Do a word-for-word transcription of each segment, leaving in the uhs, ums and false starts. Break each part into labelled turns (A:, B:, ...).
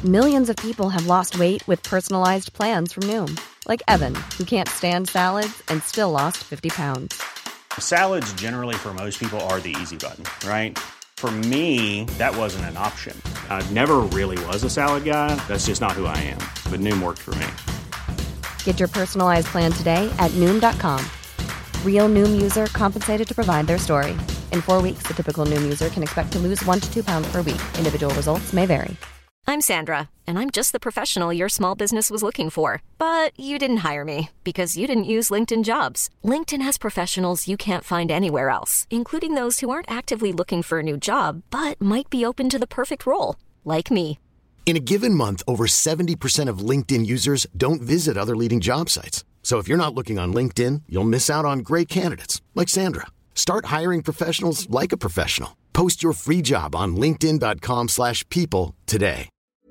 A: Millions of people have lost weight with personalized plans from Noom. Like Evan, who can't stand salads and still lost fifty pounds.
B: Salads generally for most people are the easy button, right? For me, that wasn't an option. I never really was a salad guy. That's just not who I am. But Noom worked for me.
A: Get your personalized plan today at Noom dot com. Real Noom user compensated to provide their story. In four weeks, the typical Noom user can expect to lose one to two pounds per week. Individual results may vary.
C: I'm Sandra, and I'm just the professional your small business was looking for. But you didn't hire me because you didn't use LinkedIn Jobs. LinkedIn has professionals you can't find anywhere else, including those who aren't actively looking for a new job, but might be open to the perfect role, like me.
D: In a given month, over seventy percent of LinkedIn users don't visit other leading job sites. So if you're not looking on LinkedIn, you'll miss out on great candidates like Sandra. Start hiring professionals like a professional. Post your free job on linkedin dot com slash people today.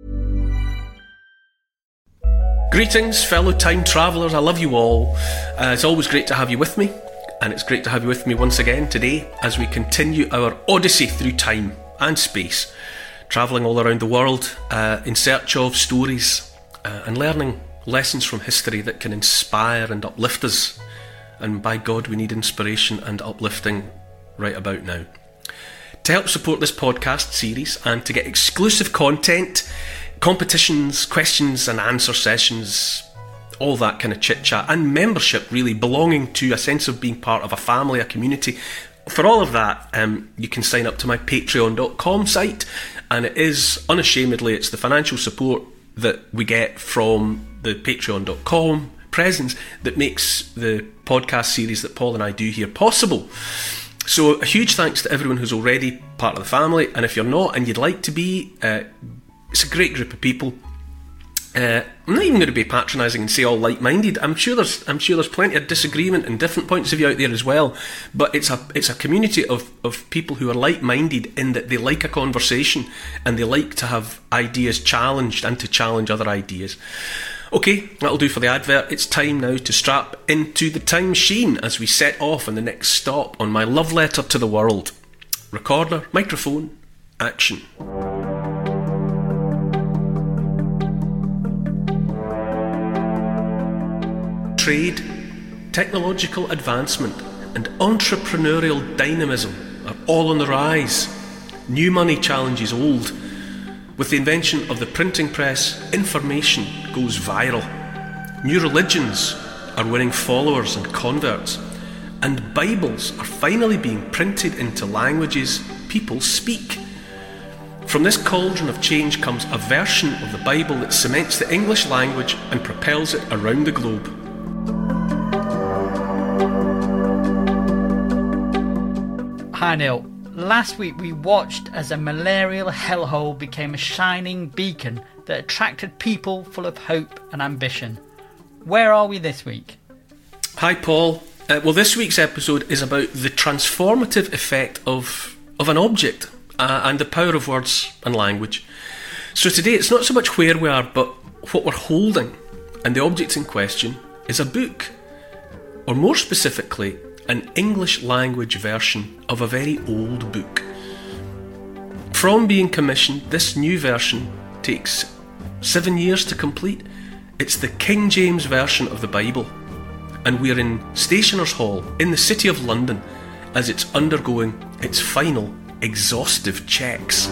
E: Greetings, fellow time travellers. I love you all. Uh, it's always great to have you with me, and it's great to have you with me once again today as we continue our odyssey through time and space, travelling all around the world uh, in search of stories uh, and learning lessons from history that can inspire and uplift us. And by God, we need inspiration and uplifting right about now. To help support this podcast series and to get exclusive content, competitions, questions and answer sessions, all that kind of chit-chat, and membership, really, belonging to a sense of being part of a family, a community. For all of that, um, you can sign up to my patreon dot com site, and it is, unashamedly, it's the financial support that we get from the patreon dot com presence that makes the podcast series that Paul and I do here possible. So a huge thanks to everyone who's already part of the family, and if you're not and you'd like to be, uh, it's a great group of people. Uh, I'm not even going to be patronising and say all like-minded. I'm sure there's I'm sure there's plenty of disagreement and different points of view out there as well. But it's a it's a community of, of people who are like-minded in that they like a conversation and they like to have ideas challenged and to challenge other ideas. Okay, that'll do for the advert. It's time now to strap into the time machine as we set off on the next stop on my love letter to the world. Recorder, microphone, action. Trade, technological advancement and entrepreneurial dynamism are all on the rise. New money challenges old. With the invention of the printing press, information goes viral. New religions are winning followers and converts. And Bibles are finally being printed into languages people speak. From this cauldron of change comes a version of the Bible that cements the English language and propels it around the globe.
F: Hi Neil. Last week we watched as a malarial hellhole became a shining beacon that attracted people full of hope and ambition. Where are we this week?
E: Hi Paul. Uh, well, this week's episode is about the transformative effect of, of an object uh, and the power of words and language. So today it's not so much where we are, but what we're holding, and the object in question is a book, or more specifically, an English language version of a very old book. From being commissioned, this new version takes seven years to complete. It's the King James version of the Bible, and we're in Stationers' Hall in the City of London as it's undergoing its final exhaustive checks.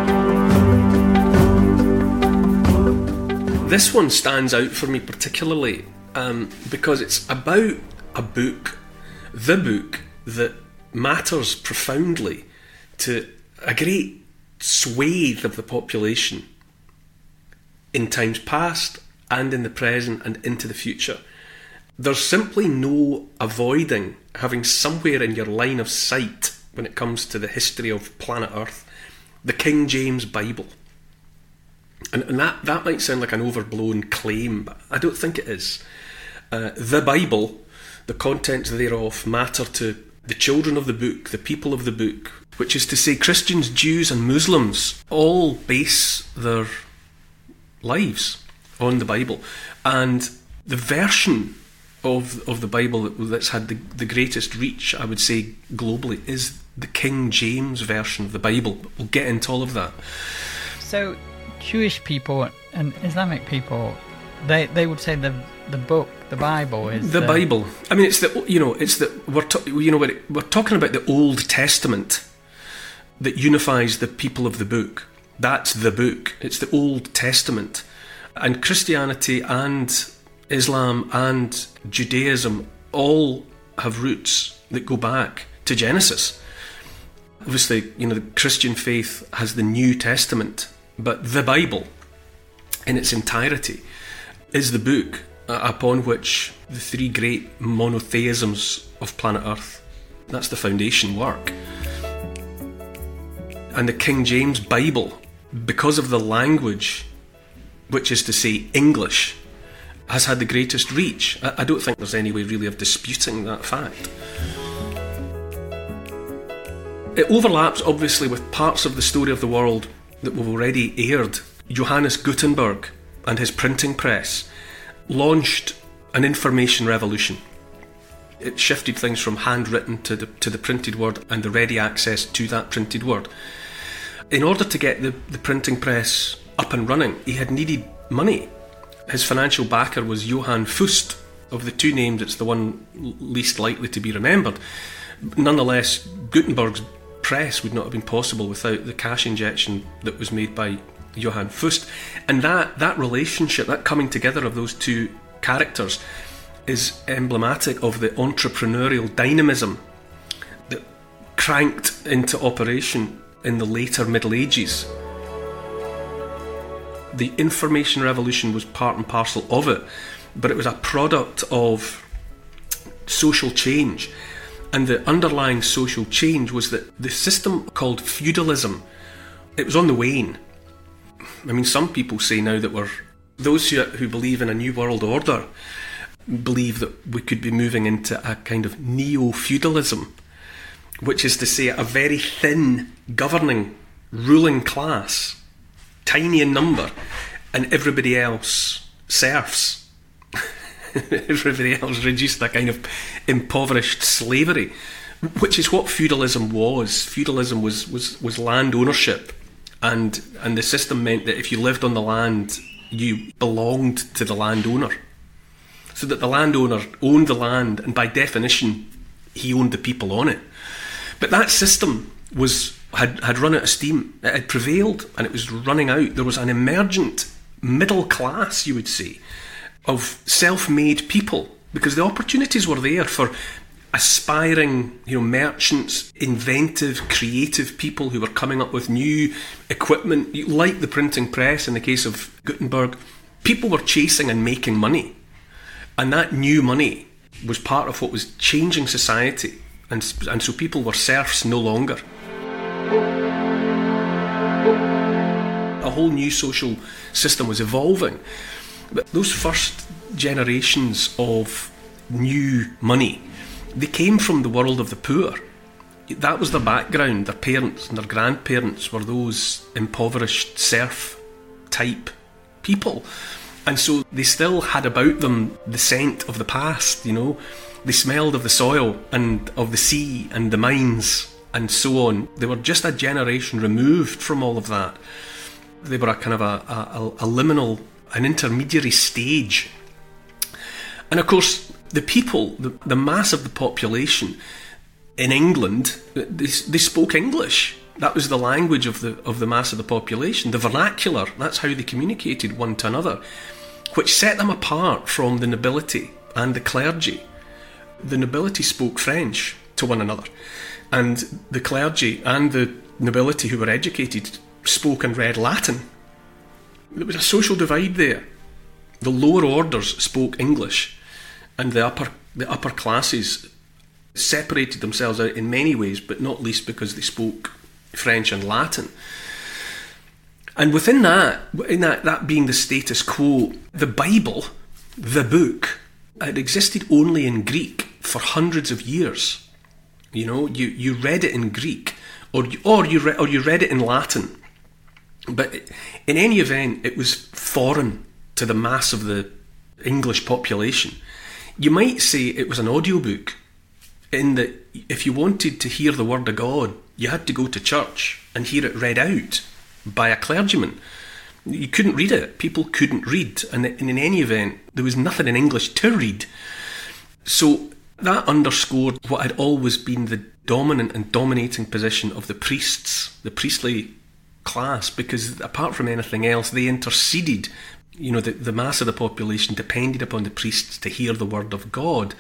E: This one stands out for me particularly um, because it's about a book, the book that matters profoundly to a great swathe of the population in times past and in the present and into the future. There's simply no avoiding having somewhere in your line of sight, when it comes to the history of planet Earth, the King James Bible. And, and that, that might sound like an overblown claim, but I don't think it is. Uh, the Bible, the contents thereof, matter to the children of the book, the people of the book, which is to say Christians, Jews and Muslims all base their lives on the Bible. And the version of of the Bible that's had the, the greatest reach, I would say, globally, is the King James version of the Bible. We'll get into all of that.
F: So, Jewish people and Islamic people, they they would say the the book, the Bible, is
E: the,
F: the
E: Bible. I mean, it's the you know, it's the we're to, you know we're, we're talking about the Old Testament that unifies the people of the book. That's the book. It's the Old Testament, and Christianity and Islam and Judaism all have roots that go back to Genesis. Obviously, you know, the Christian faith has the New Testament, but the Bible in its entirety is the book upon which the three great monotheisms of planet Earth, that's the foundation work. And the King James Bible, because of the language, which is to say English, has had the greatest reach. I, I don't think there's any way really of disputing that fact. It overlaps obviously with parts of the story of the world that we've already aired. Johannes Gutenberg and his printing press launched an information revolution. It shifted things from handwritten to the, to the printed word and the ready access to that printed word. In order to get the, the printing press up and running, he had needed money. His financial backer was Johann Fust. Of the two names, it's the one least likely to be remembered. Nonetheless, Gutenberg's press would not have been possible without the cash injection that was made by Johann Fust. And that, that relationship, that coming together of those two characters is emblematic of the entrepreneurial dynamism that cranked into operation in the later Middle Ages. The information revolution was part and parcel of it, but it was a product of social change. And the underlying social change was that the system called feudalism, it was on the wane. I mean, some people say now that we're, those who, who believe in a new world order believe that we could be moving into a kind of neo-feudalism, which is to say a very thin governing, ruling class, tiny in number, and everybody else serfs. Everybody else reduced to a kind of impoverished slavery, which is what feudalism was. Feudalism was, was, was land ownership, and and the system meant that if you lived on the land, you belonged to the landowner. So that the landowner owned the land, and by definition, he owned the people on it. But that system was had, had run out of steam. It had prevailed, and it was running out. There was an emergent middle class, you would say, of self-made people, because the opportunities were there for aspiring, you know, merchants, inventive, creative people who were coming up with new equipment, like the printing press in the case of Gutenberg. People were chasing and making money, and that new money was part of what was changing society, and, and so people were serfs no longer. A whole new social system was evolving. But those first generations of new money, they came from the world of the poor. That was their background. Their parents and their grandparents were those impoverished serf type people. And so they still had about them the scent of the past, you know. They smelled of the soil and of the sea and the mines and so on. They were just a generation removed from all of that. They were a kind of a, a, a liminal, an intermediary stage. And of course, the people, the, the mass of the population in England, they, they spoke English. That was the language of the of the mass of the population. The vernacular, that's how they communicated one to another, which set them apart from the nobility and the clergy. The nobility spoke French to one another, and the clergy and the nobility who were educated spoke and read Latin. There was a social divide there. The lower orders spoke English, and the upper the upper classes separated themselves out in many ways, but not least because they spoke French and Latin. And within that, in that, that being the status quo, the Bible, the book, had existed only in Greek for hundreds of years. You know, you, you read it in Greek, or or you re- or you read it in Latin. But in any event, it was foreign to the mass of the English population. You might say it was an audiobook, in that if you wanted to hear the word of God, you had to go to church and hear it read out by a clergyman. You couldn't read it. People couldn't read. And in any event, there was nothing in English to read. So that underscored what had always been the dominant and dominating position of the priests, the priestly class, because apart from anything else, they interceded. You know, the, the mass of the population depended upon the priests to hear the word of God.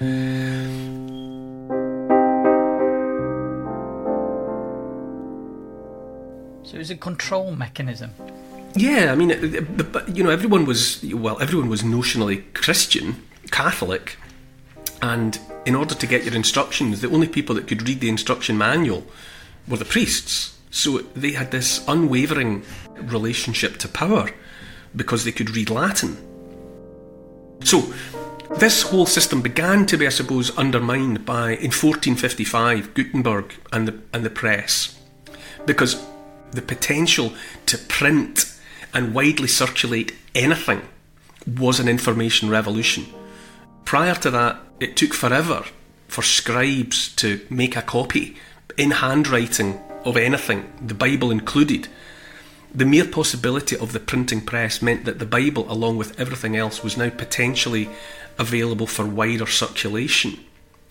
F: So it was a control mechanism.
E: Yeah, I mean, you know, everyone was, well, everyone was notionally Christian, Catholic, and in order to get your instructions, the only people that could read the instruction manual were the priests. So they had this unwavering relationship to power because they could read Latin. So this whole system began to be, I suppose, undermined by, in fourteen fifty-five, Gutenberg and the, and the press, because the potential to print and widely circulate anything was an information revolution. Prior to that, it took forever for scribes to make a copy in handwriting of anything, the Bible included. The mere possibility of the printing press meant that the Bible, along with everything else, was now potentially available for wider circulation.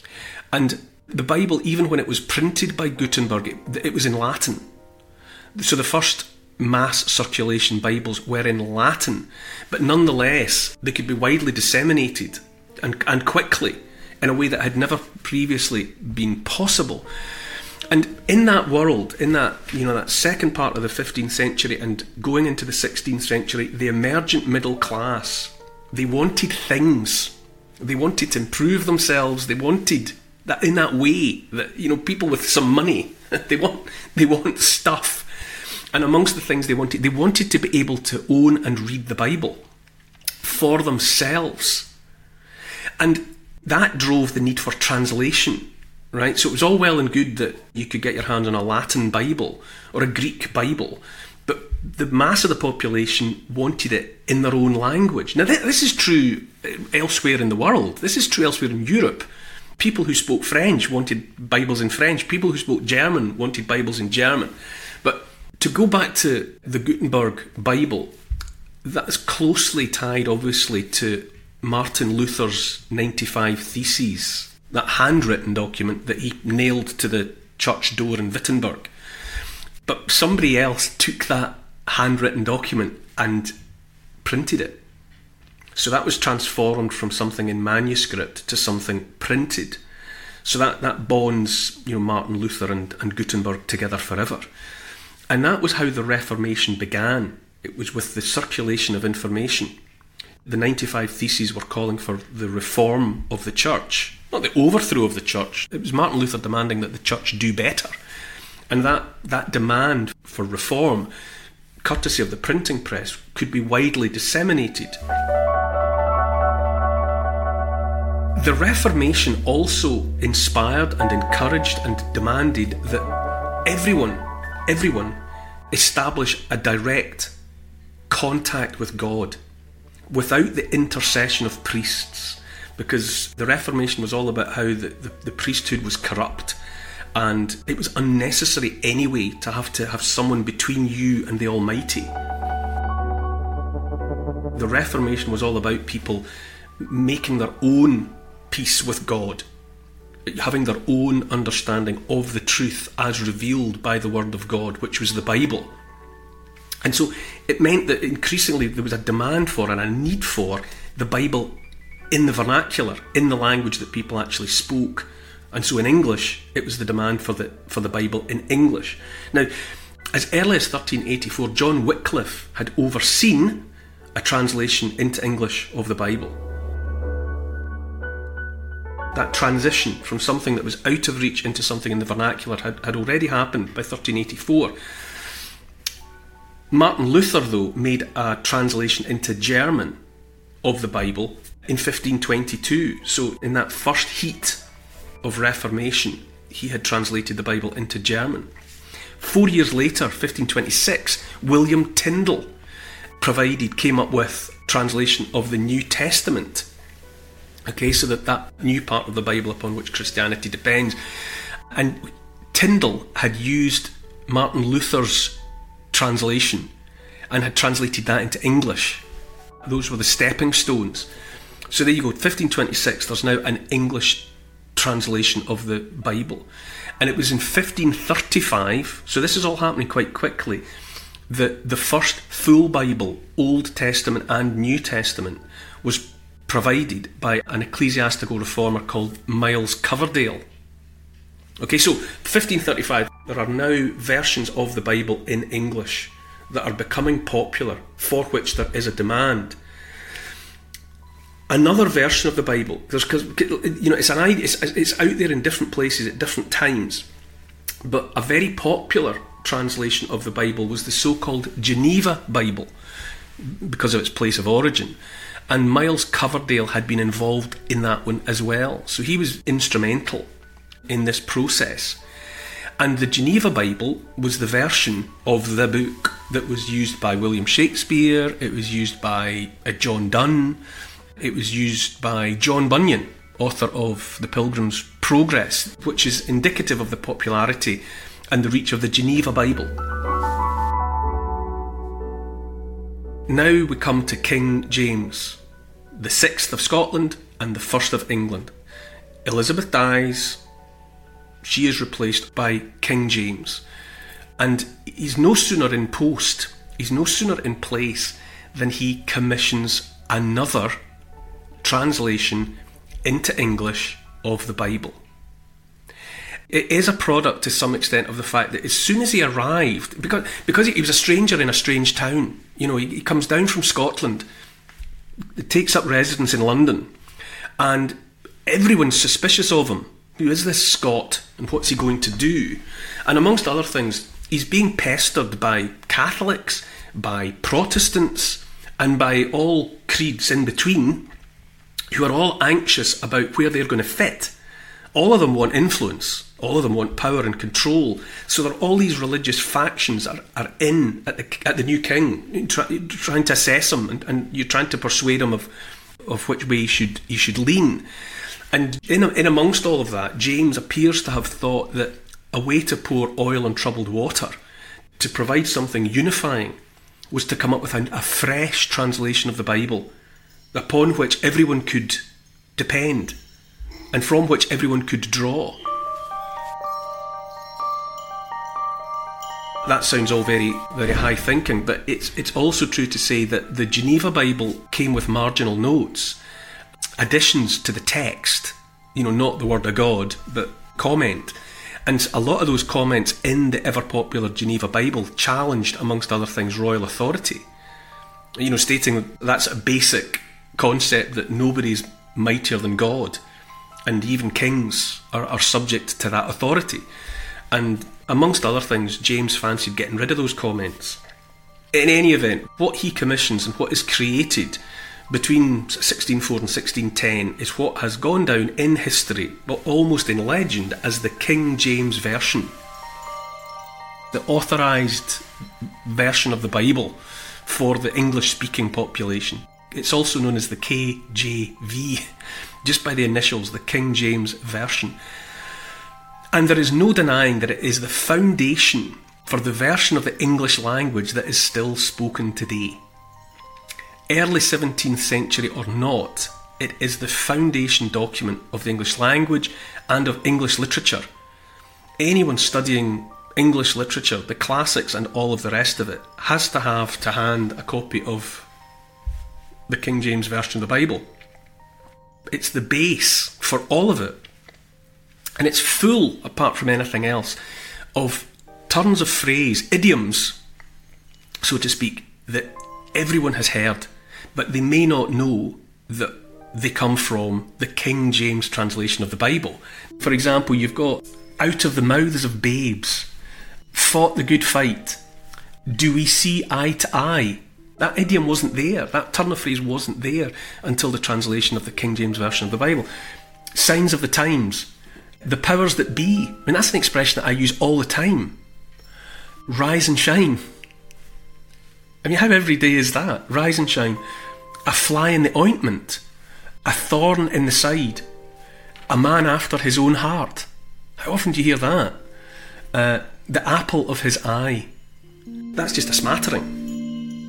E: And the Bible, even when it was printed by Gutenberg, it, it was in Latin. So the first mass circulation Bibles were in Latin, but nonetheless they could be widely disseminated and, and quickly in a way that had never previously been possible. And in that world, in that, you know, that second part of the fifteenth century and going into the sixteenth century, the emergent middle class, they wanted things. They wanted to improve themselves. They wanted that in that way that, you know, people with some money, they want they want stuff. And amongst the things they wanted, they wanted to be able to own and read the Bible for themselves. And that drove the need for translation, right? So it was all well and good that you could get your hands on a Latin Bible or a Greek Bible, but the mass of the population wanted it in their own language. Now, this is true elsewhere in the world. This is true elsewhere in Europe. People who spoke French wanted Bibles in French. People who spoke German wanted Bibles in German. But to go back to the Gutenberg Bible, that's closely tied, obviously, to Martin Luther's ninety-five Theses, that handwritten document that he nailed to the church door in Wittenberg. But somebody else took that handwritten document and printed it. So that was transformed from something in manuscript to something printed. So that, that bonds, you know, Martin Luther and, and Gutenberg together forever. And that was how the Reformation began. It was with the circulation of information. The ninety-five Theses were calling for the reform of the church, not the overthrow of the church. It was Martin Luther demanding that the church do better. And that, that demand for reform, courtesy of the printing press, could be widely disseminated. The Reformation also inspired and encouraged and demanded that everyone, everyone establish a direct contact with God without the intercession of priests, because the Reformation was all about how the, the, the priesthood was corrupt and it was unnecessary anyway to have to have someone between you and the Almighty. The Reformation was all about people making their own peace with God, having their own understanding of the truth as revealed by the Word of God, which was the Bible. And so it meant that increasingly there was a demand for and a need for the Bible in the vernacular, in the language that people actually spoke. And so in English, it was the demand for the for the Bible in English. Now, as early as thirteen eighty-four, John Wycliffe had overseen a translation into English of the Bible. That transition from something that was out of reach into something in the vernacular had, had already happened by thirteen eighty-four. Martin Luther, though, made a translation into German of the Bible in fifteen twenty-two. So in that first heat of Reformation, he had translated the Bible into German. Four years later, fifteen twenty-six, William Tyndale provided, came up with translation of the New Testament. Okay, so that that new part of the Bible upon which Christianity depends. And Tyndale had used Martin Luther's translation and had translated that into English. Those were the stepping stones. So there you go, fifteen twenty-six, there's now an English translation of the Bible. And it was in fifteen thirty-five, so this is all happening quite quickly, that the first full Bible, Old Testament and New Testament, was provided by an ecclesiastical reformer called Miles Coverdale. Okay, so fifteen thirty-five, there are now versions of the Bible in English that are becoming popular, for which there is a demand. Another version of the Bible, there's, cause, you know, it's an idea, it's, it's out there in different places at different times, but a very popular translation of the Bible was the so-called Geneva Bible, because of its place of origin. And Miles Coverdale had been involved in that one as well, so he was instrumental in this process. And the Geneva Bible was the version of the book that was used by William Shakespeare, it was used by uh, John Donne, it was used by John Bunyan, author of The Pilgrim's Progress, which is indicative of the popularity and the reach of the Geneva Bible. Now we come to King James, the sixth of Scotland and the first of England. Elizabeth dies, she is replaced by King James, and he's no sooner in post, he's no sooner in place than he commissions another translation into English of the Bible. It is a product to some extent of the fact that as soon as he arrived, because because he was a stranger in a strange town, you know, he, he comes down from Scotland, takes up residence in London, and everyone's suspicious of him. Who is this Scot and what's he going to do? And amongst other things, he's being pestered by Catholics, by Protestants, and by all creeds in between, who are all anxious about where they're going to fit. All of them want influence, all of them want power and control. So there are all these religious factions are, are in at the, at the new king, try, trying to assess him, and, and you're trying to persuade him of, of which way he should, he should lean. And in, in amongst all of that, James appears to have thought that a way to pour oil on troubled water, to provide something unifying, was to come up with a, a fresh translation of the Bible, upon which everyone could depend, and from which everyone could draw. That sounds all very, very high thinking, but it's it's also true to say that the Geneva Bible came with marginal notes, additions to the text, you know, not the word of God, but comment. And a lot of those comments in the ever-popular Geneva Bible challenged, amongst other things, royal authority. You know, stating that's a basic concept that nobody's mightier than God, and even kings are, are subject to that authority. And amongst other things, James fancied getting rid of those comments. In any event, what he commissions and what is created between sixteen oh four and sixteen ten is what has gone down in history, but almost in legend, as the King James Version, the authorised version of the Bible for the English-speaking population. It's also known as the K J V, just by the initials, the King James Version. And there is no denying that it is the foundation for the version of the English language that is still spoken today. Early seventeenth century or not, it is the foundation document of the English language and of English literature. Anyone studying English literature, the classics and all of the rest of it, has to have to hand a copy of the King James Version of the Bible. It's the base for all of it. And it's full, apart from anything else, of turns of phrase, idioms, so to speak, that everyone has heard, but they may not know that they come from the King James translation of the Bible. For example, you've got out of the mouths of babes, fought the good fight, do we see eye to eye? That idiom wasn't there, that turn of phrase wasn't there until the translation of the King James Version of the Bible. Signs of the times, the powers that be. I mean, that's an expression that I use all the time. Rise and shine. I mean, how everyday is that? Rise and shine. A fly in the ointment. A thorn in the side. A man after his own heart. How often do you hear that? Uh, the apple of his eye. That's just a smattering.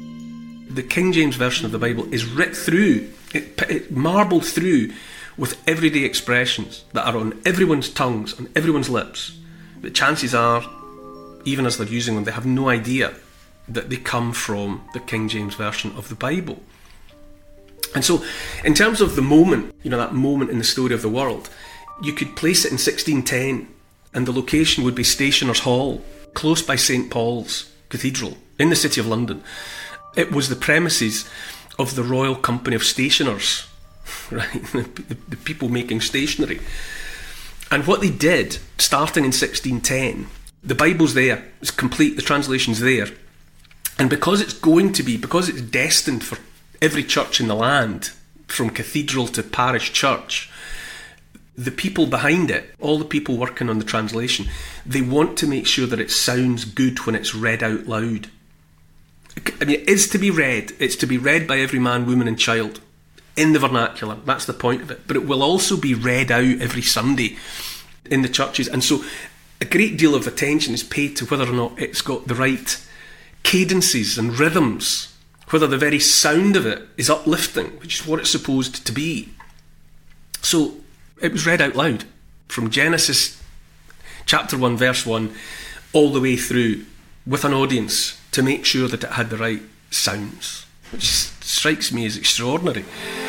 E: The King James Version of the Bible is writ through, it, it marbled through with everyday expressions that are on everyone's tongues, on everyone's lips. But chances are, even as they're using them, they have no idea that they come from the King James Version of the Bible. And so, in terms of the moment, you know, that moment in the story of the world, you could place it in sixteen ten, and the location would be Stationers' Hall, close by Saint Paul's Cathedral, in the City of London. It was the premises of the Royal Company of Stationers, right? The, the, the people making stationery. And what they did, starting in sixteen ten, the Bible's there, it's complete, the translation's there. And because it's going to be, because it's destined for every church in the land, from cathedral to parish church, the people behind it, all the people working on the translation, they want to make sure that it sounds good when it's read out loud. I mean, it is to be read. It's to be read by every man, woman and child in the vernacular. That's the point of it. But it will also be read out every Sunday in the churches. And so a great deal of attention is paid to whether or not it's got the right cadences and rhythms, whether the very sound of it is uplifting, which is what it's supposed to be. So it was read out loud from Genesis chapter one, verse one, all the way through with an audience to make sure that it had the right sounds, which strikes me as extraordinary.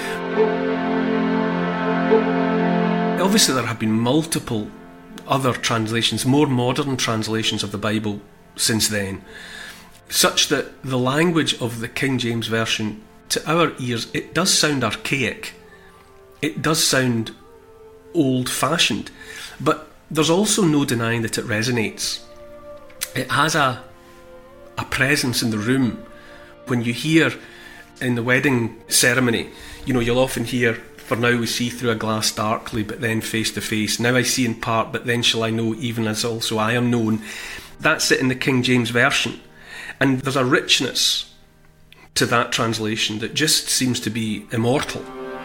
E: Obviously, there have been multiple other translations, more modern translations of the Bible since then, such that the language of the King James Version, to our ears, it does sound archaic. It does sound old-fashioned. But there's also no denying that it resonates. It has a, a presence in the room. When you hear in the wedding ceremony, you know, you'll often hear, "For now we see through a glass darkly, but then face to face. Now I see in part, but then shall I know, even as also I am known." That's it in the King James Version. And there's a richness to that translation that just seems to be immortal.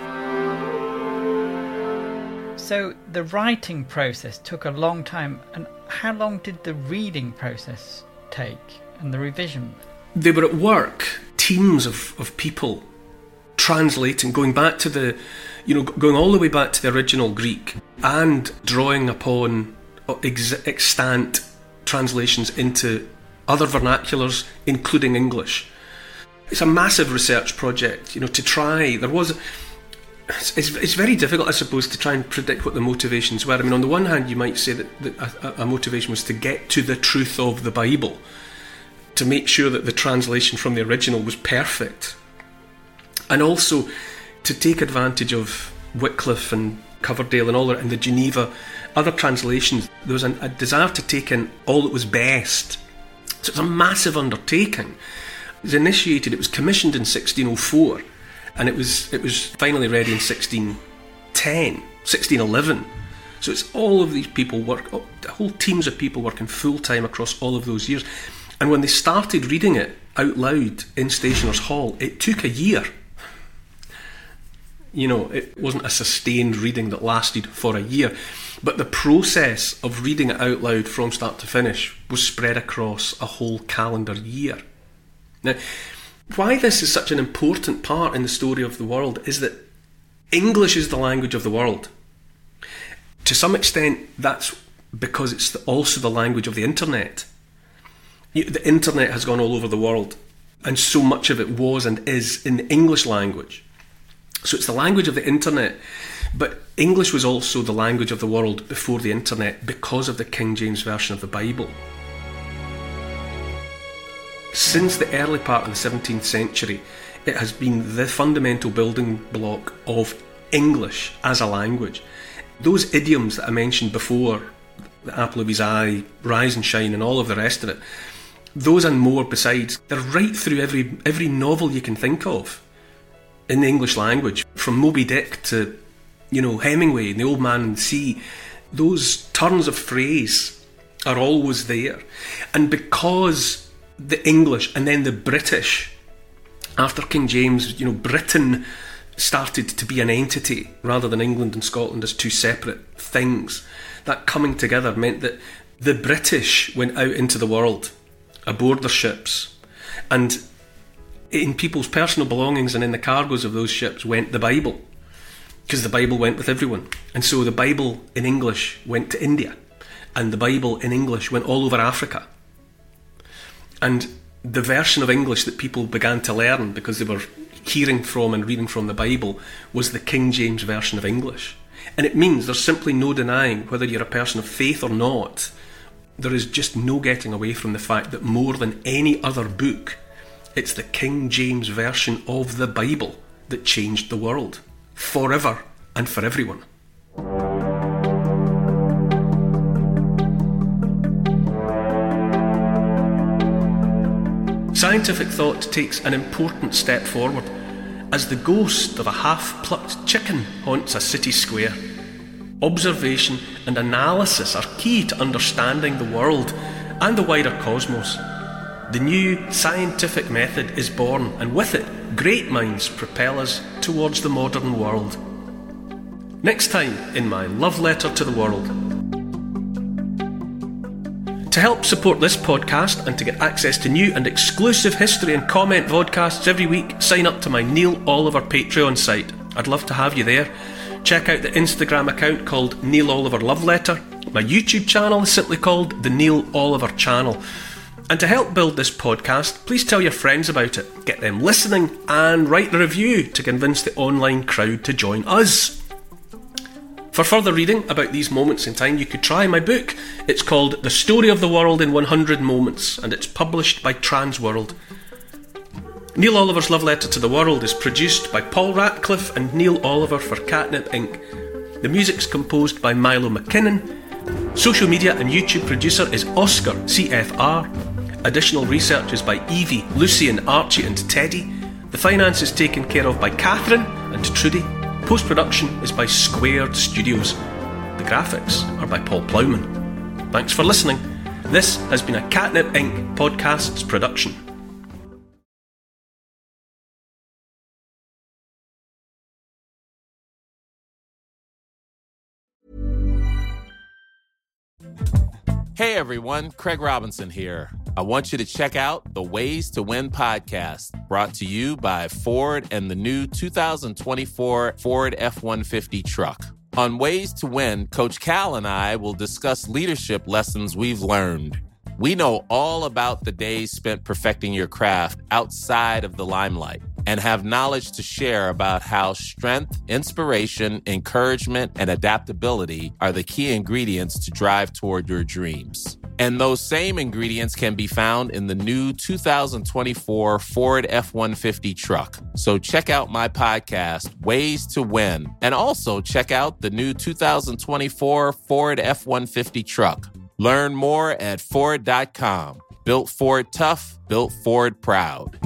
F: So the writing process took a long time, and how long did the reading process take and the revision?
E: They were at work, teams of, of people translating, going back to the, you know, going all the way back to the original Greek and drawing upon ex- extant translations into other vernaculars, including English. It's a massive research project, you know, to try. There was, it's, it's, it's very difficult, I suppose, to try and predict what the motivations were. I mean, on the one hand, you might say that, that a, a motivation was to get to the truth of the Bible, to make sure that the translation from the original was perfect, and also to take advantage of Wycliffe and Coverdale and all that, and the Geneva, other translations. There was a, a desire to take in all that was best. So it's a massive undertaking. It was initiated, it was commissioned in sixteen oh four, and it was it was finally ready in sixteen ten, sixteen eleven. So it's all of these people work, whole teams of people working full time across all of those years. And when they started reading it out loud in Stationers' Hall, it took a year. You know, it wasn't a sustained reading that lasted for a year. But the process of reading it out loud from start to finish was spread across a whole calendar year. Now, why this is such an important part in the story of the world is that English is the language of the world. To some extent, that's because it's the, also the language of the internet. The internet has gone all over the world, and so much of it was and is in the English language. So it's the language of the internet, but English was also the language of the world before the internet because of the King James Version of the Bible. Since the early part of the seventeenth century, it has been the fundamental building block of English as a language. Those idioms that I mentioned before, the apple of his eye, rise and shine, and all of the rest of it, those and more besides, they're right through every every novel you can think of in the English language, from Moby Dick to, you know, Hemingway and The Old Man and the Sea. Those turns of phrase are always there. And because the English and then the British, after King James, you know, Britain started to be an entity rather than England and Scotland as two separate things, that coming together meant that the British went out into the world aboard their ships, and in people's personal belongings and in the cargoes of those ships went the Bible, because the Bible went with everyone. And so the Bible in English went to India, and the Bible in English went all over Africa. And the version of English that people began to learn because they were hearing from and reading from the Bible was the King James Version of English. And it means there's simply no denying, whether you're a person of faith or not, there is just no getting away from the fact that more than any other book, it's the King James Version of the Bible that changed the world, forever and for everyone. Scientific thought takes an important step forward as the ghost of a half-plucked chicken haunts a city square. Observation and analysis are key to understanding the world and the wider cosmos. The new scientific method is born, and with it, great minds propel us towards the modern world. Next time in my love letter to the world. To help support this podcast and to get access to new and exclusive history and comment vodcasts every week, sign up to my Neil Oliver Patreon site. I'd love to have you there. Check out the Instagram account called Neil Oliver Love Letter. My YouTube channel is simply called The Neil Oliver Channel. And to help build this podcast, please tell your friends about it, get them listening, and write a review to convince the online crowd to join us. For further reading about these moments in time, you could try my book. It's called The Story of the World in one hundred Moments, and it's published by Transworld. Neil Oliver's Love Letter to the World is produced by Paul Ratcliffe and Neil Oliver for Catnip Incorporated. The music's composed by Milo McKinnon. Social media and YouTube producer is Oscar C F R. Additional research is by Evie, Lucian, Archie and Teddy. The finance is taken care of by Catherine and Trudy. Post-production is by Squared Studios. The graphics are by Paul Plowman. Thanks for listening. This has been a Catnip Incorporated Podcasts production.
G: Hey everyone, Craig Robinson here. I want you to check out the Ways to Win podcast, brought to you by Ford and the new two thousand twenty-four Ford F one fifty truck. On Ways to Win, Coach Cal and I will discuss leadership lessons we've learned. We know all about the days spent perfecting your craft outside of the limelight and have knowledge to share about how strength, inspiration, encouragement, and adaptability are the key ingredients to drive toward your dreams. And those same ingredients can be found in the new two thousand twenty-four Ford F one fifty truck. So check out my podcast, Ways to Win, and also check out the new two thousand twenty-four Ford F one fifty truck. Learn more at Ford dot com. Built Ford tough, built Ford proud.